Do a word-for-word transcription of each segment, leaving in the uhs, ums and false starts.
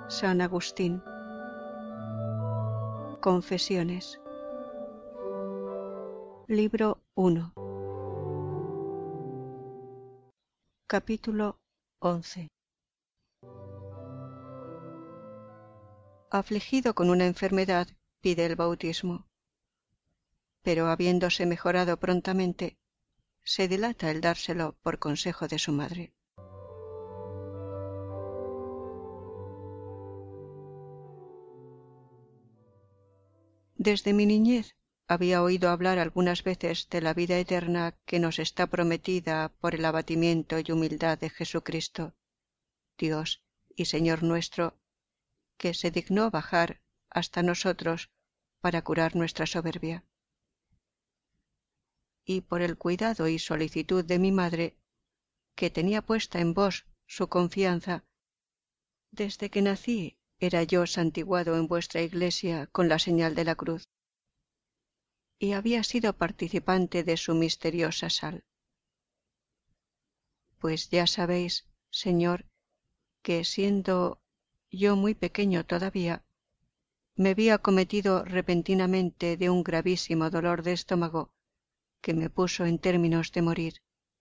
San Agustín. Confesiones. Libro uno. Capítulo once. Afligido con una enfermedad, pide el bautismo, pero habiéndose mejorado prontamente, se dilata el dárselo por consejo de su madre. Desde mi niñez había oído hablar algunas veces de la vida eterna que nos está prometida por el abatimiento y humildad de Jesucristo, Dios y Señor nuestro, que se dignó bajar hasta nosotros para curar nuestra soberbia. Y por el cuidado y solicitud de mi madre, que tenía puesta en vos su confianza, desde que nací era yo santiguado en vuestra iglesia con la señal de la cruz, y había sido participante de su misteriosa sal. Pues ya sabéis, Señor, que siendo yo muy pequeño todavía, me vi acometido repentinamente de un gravísimo dolor de estómago que me puso en términos de morir.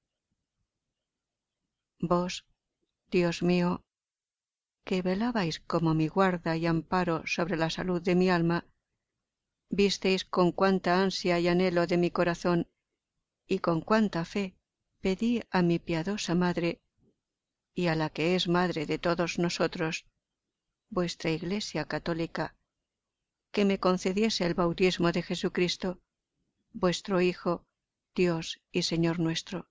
Vos, Dios mío, que velabais como mi guarda y amparo sobre la salud de mi alma, visteis con cuánta ansia y anhelo de mi corazón y con cuánta fe pedí a mi piadosa madre y a la que es madre de todos nosotros, vuestra Iglesia católica, que me concediese el bautismo de Jesucristo, vuestro Hijo, Dios y Señor nuestro.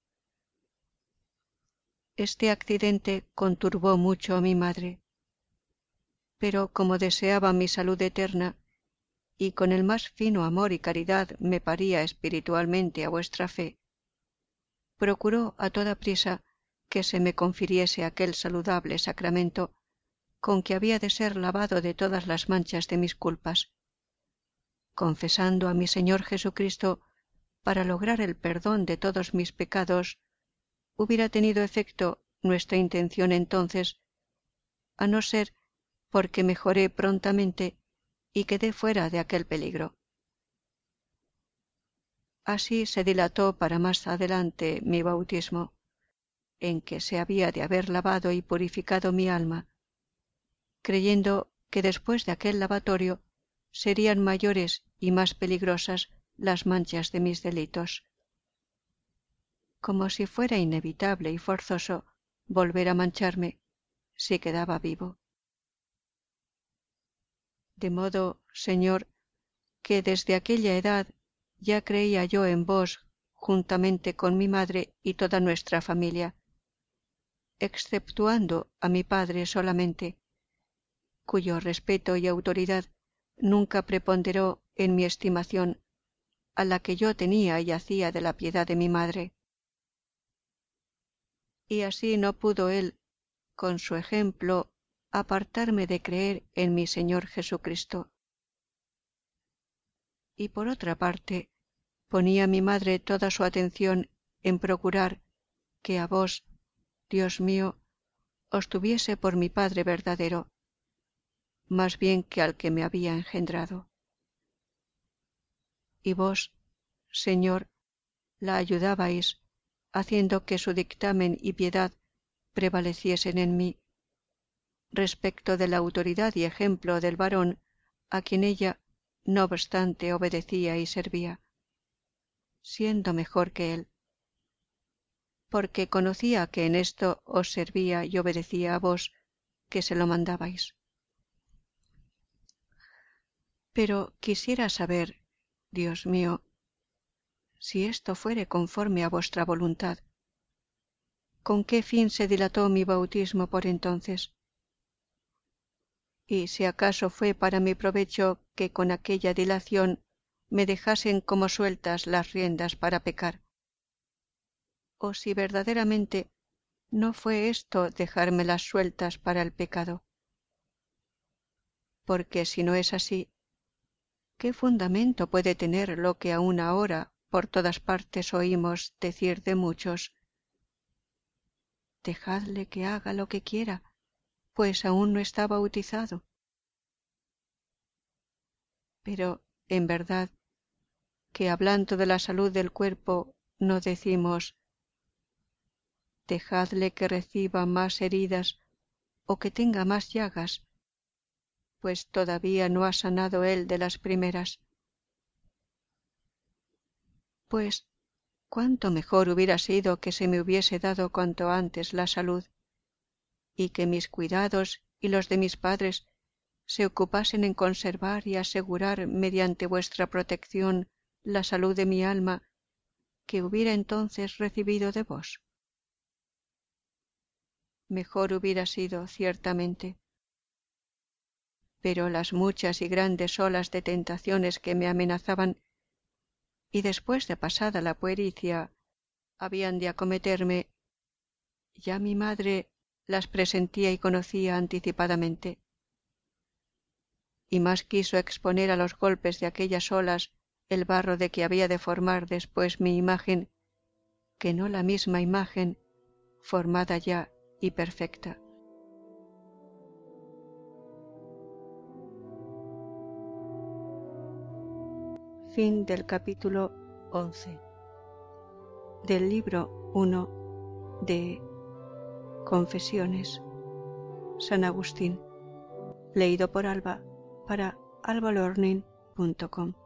Este accidente conturbó mucho a mi madre, pero como deseaba mi salud eterna y con el más fino amor y caridad me paría espiritualmente a vuestra fe, procuró a toda prisa que se me confiriese aquel saludable sacramento con que había de ser lavado de todas las manchas de mis culpas, confesando a mi Señor Jesucristo para lograr el perdón de todos mis pecados. Hubiera tenido efecto nuestra intención entonces, a no ser porque mejoré prontamente y quedé fuera de aquel peligro. Así se dilató para más adelante mi bautismo, en que se había de haber lavado y purificado mi alma, creyendo que después de aquel lavatorio serían mayores y más peligrosas las manchas de mis delitos, como si fuera inevitable y forzoso volver a mancharme si quedaba vivo. De modo, Señor, que desde aquella edad ya creía yo en vos juntamente con mi madre y toda nuestra familia, exceptuando a mi padre solamente, cuyo respeto y autoridad nunca preponderó en mi estimación a la que yo tenía y hacía de la piedad de mi madre. Y así no pudo él, con su ejemplo, apartarme de creer en mi Señor Jesucristo. Y por otra parte, ponía mi madre toda su atención en procurar que a vos, Dios mío, os tuviese por mi Padre verdadero, más bien que al que me había engendrado. Y vos, Señor, la ayudabais, haciendo que su dictamen y piedad prevaleciesen en mí, respecto de la autoridad y ejemplo del varón a quien ella, no obstante, obedecía y servía, siendo mejor que él, porque conocía que en esto os servía y obedecía a vos, que se lo mandabais. Pero quisiera saber, Dios mío, si esto fuere conforme a vuestra voluntad, ¿con qué fin se dilató mi bautismo por entonces? Y si acaso fue para mi provecho que con aquella dilación me dejasen como sueltas las riendas para pecar, o si verdaderamente no fue esto dejármelas sueltas para el pecado. Porque si no es así, ¿qué fundamento puede tener lo que aún ahora por todas partes oímos decir de muchos? Dejadle que haga lo que quiera, pues aún no está bautizado. Pero, en verdad, que hablando de la salud del cuerpo, no decimos dejadle que reciba más heridas o que tenga más llagas, pues todavía no ha sanado él de las primeras. Pues, cuánto mejor hubiera sido que se me hubiese dado cuanto antes la salud, y que mis cuidados y los de mis padres se ocupasen en conservar y asegurar mediante vuestra protección la salud de mi alma, que hubiera entonces recibido de vos. Mejor hubiera sido, ciertamente. Pero las muchas y grandes olas de tentaciones que me amenazaban, y después de pasada la puericia, habían de acometerme, ya mi madre las presentía y conocía anticipadamente. Y más quiso exponer a los golpes de aquellas olas el barro de que había de formar después mi imagen, que no la misma imagen, formada ya y perfecta. Fin del capítulo once del libro uno de Confesiones, San Agustín, leído por Alba para alba learning punto com.